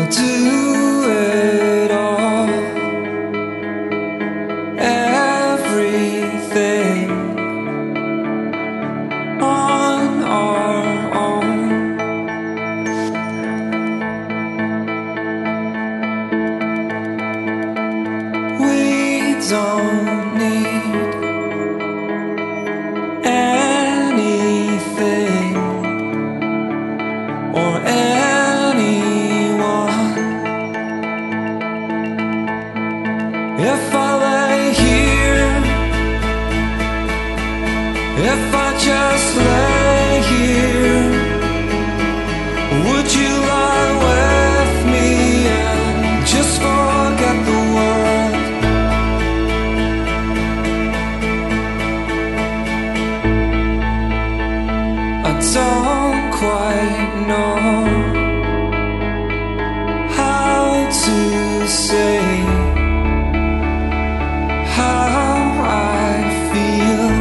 do it all, everything on our own. We don't need anything or anyone. If I lay here, if I just lay here, would you lie with me and just forget the world? I don't quite know how to say how I feel.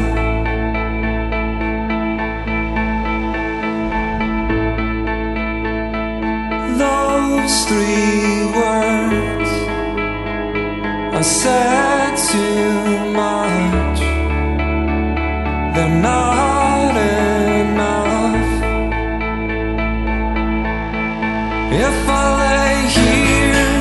Those 3 words I said too much. They're not enough. If I lay here,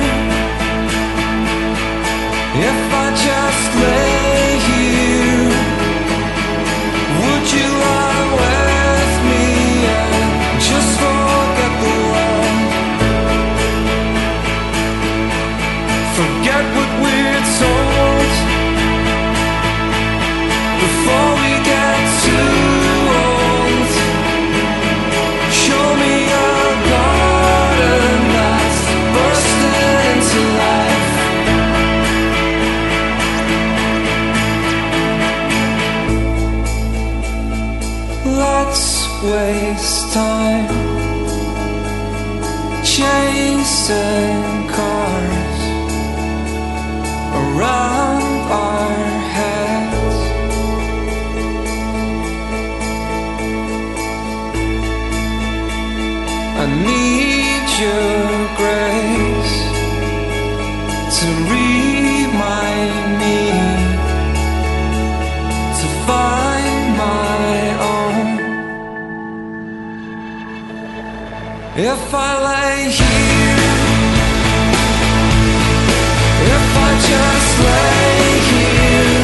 if I just lay here, would you lie with me and just forget the world? Forget what we're told before we get too old. Show me a garden that's bursting into life. Let's waste time chasing cars around our heads. I need your grace to remind me to find my own. If I lay here, if I just lay here,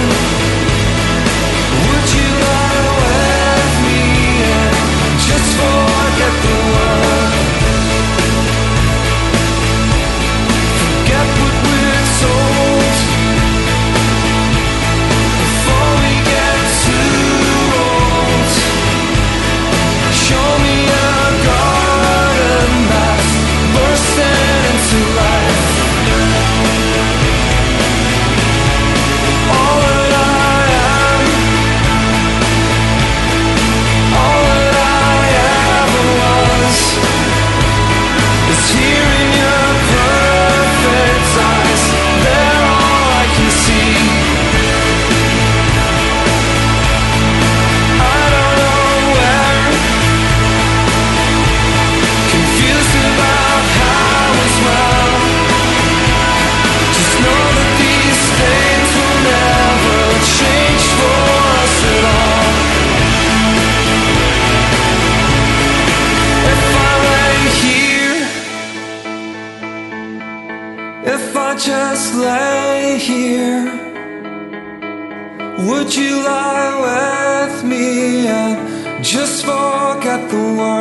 would you lie with me and just forget the world? Forget what we're told before we get too old. Show me a garden that's bursting into life. All that I am, all that I ever was, is here in your perfect eyes. They're all I can see. I don't know where, confused about how as well. Just know that these things will never change for us at all. If I lay here, if I just lay here, would you lie with me and just forget the world?